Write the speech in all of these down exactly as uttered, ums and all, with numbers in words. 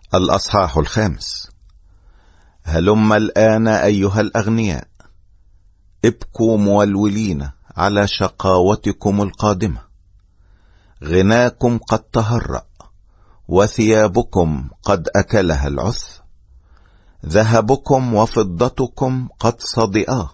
الأصحاح الخامس. هلم الآن أيها الأغنياء، ابكوا مولولين على شقاوتكم القادمة. غناكم قد تهرأ، وثيابكم قد أكلها العث. ذهبكم وفضتكم قد صدئا،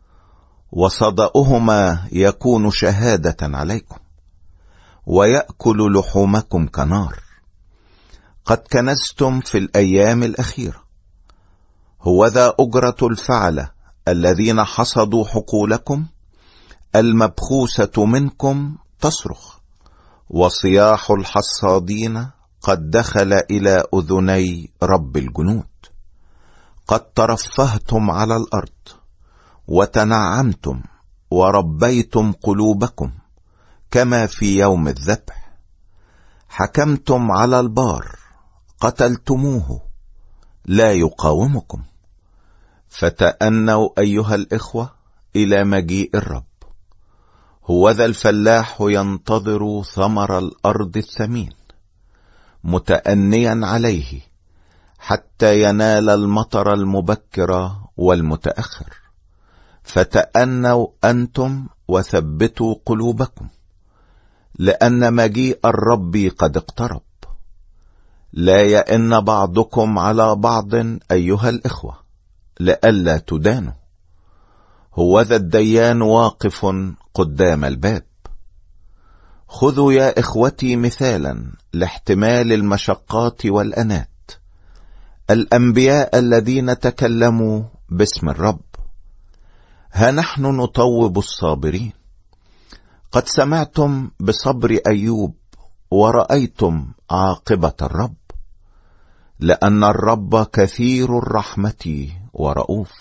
وصدأهما يكون شهادة عليكم، ويأكل لحومكم كنار. قد كنزتم في الأيام الأخيرة، هوذا أجرة الفعلة الذين حصدوا حقولكم. المبخوسة منكم تصرخ، وصياح الحصادين قد دخل إلى أذني رب الجنود. قد ترفهتم على الأرض وتنعمتم وربيتم قلوبكم كما في يوم الذبح. حكمتم على البار، قتلتموه، لا يقاومكم. فتأنوا أيها الإخوة إلى مجيء الرب. هوذا الفلاح ينتظر ثمر الأرض الثمين، متأنيا عليه حتى ينال المطر المبكر والمتأخر. فتأنوا أنتم وثبتوا قلوبكم، لأن مجيء الرب قد اقترب. لا يئن بعضكم على بعض أيها الإخوة، لئلا تدانوا. هوذا الديان واقف قدام الباب. خذوا يا إخوتي مثالا لاحتمال المشقات والأنات، الأنبياء الذين تكلموا باسم الرب. ها نحن نطوب الصابرين. قد سمعتم بصبر أيوب، ورأيتم عاقبة الرب، لأن الرب كثير الرحمة ورؤوف.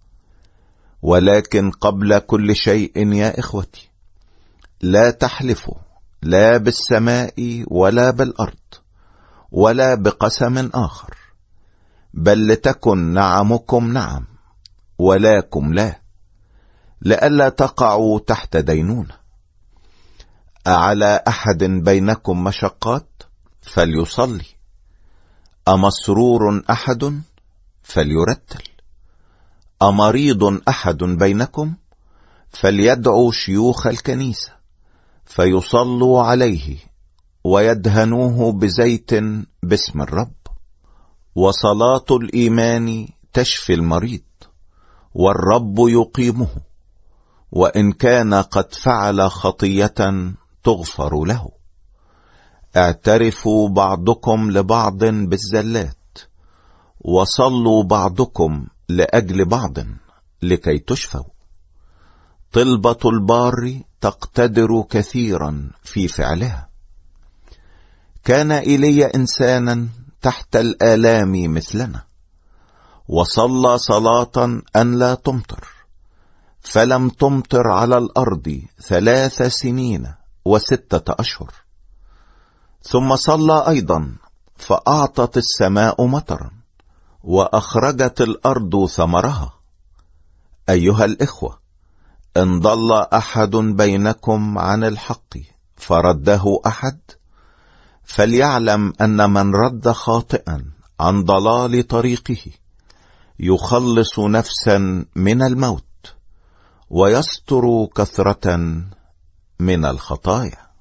ولكن قبل كل شيء يا إخوتي، لا تحلفوا لا بالسماء ولا بالأرض ولا بقسم آخر، بل لتكن نعمكم نعم ولاكم لا، لئلا تقعوا تحت دينونة. أعلى أحد بينكم مشقات فليصلي، أمسرور أحد فليرتل، أمريض أحد بينكم فليدعو شيوخ الكنيسة فيصلوا عليه ويدهنوه بزيت باسم الرب. وصلاة الإيمان تشفي المريض، والرب يقيمه، وإن كان قد فعل خطية تغفر له. اعترفوا بعضكم لبعض بالزلات، وصلوا بعضكم لأجل بعض لكي تشفوا. طلبة البار تقتدر كثيرا في فعلها. كان إلي إنسانا تحت الآلام مثلنا، وصلى صلاة أن لا تمطر، فلم تمطر على الأرض ثلاث سنين وستة أشهر. ثم صلى أيضا، فأعطت السماء مطرا، وأخرجت الأرض ثمرها. أيها الإخوة، إن ضل أحد بينكم عن الحق فرده أحد، فليعلم أن من رد خاطئا عن ضلال طريقه يخلص نفسا من الموت، ويستر كثرة من الخطايا.